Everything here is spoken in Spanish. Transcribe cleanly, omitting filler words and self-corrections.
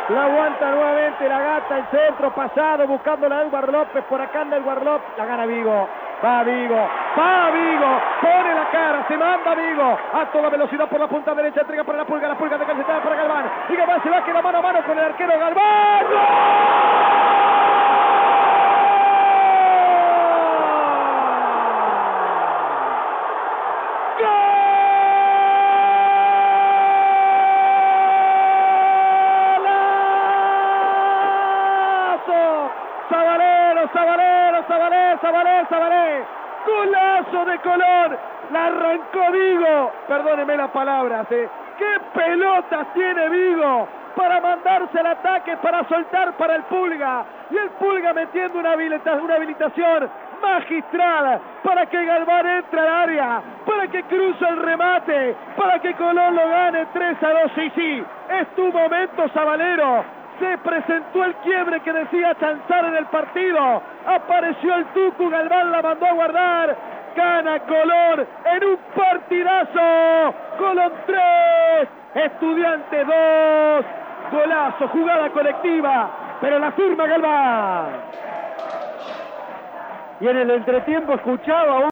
La aguanta nuevamente la gata, el centro pasado, buscando la Edward López, por acá anda Edward López, la gana Vigo. Va Vigo, pone la cara, se manda Vigo, a toda velocidad por la punta derecha, entrega para la pulga de calcetada para Galván, y Galván se va, queda mano a mano con el arquero Galván. Zabalé, golazo de Colón, la arrancó Vigo, perdóneme las palabras, qué pelotas tiene Vigo para mandarse al ataque, para soltar para el Pulga, y el Pulga metiendo una habilitación magistral para que Galván entre al área, para que cruce el remate, para que Colón lo gane 3-2, sí, es tu momento, Zabalero. Se presentó el quiebre que decía chanzar en el partido. Apareció el Tucu, Galván la mandó a guardar. Gana Colón en un partidazo. Colón 3, Estudiantes 2. Golazo, jugada colectiva, pero la firma Galván. Y en el entretiempo escuchaba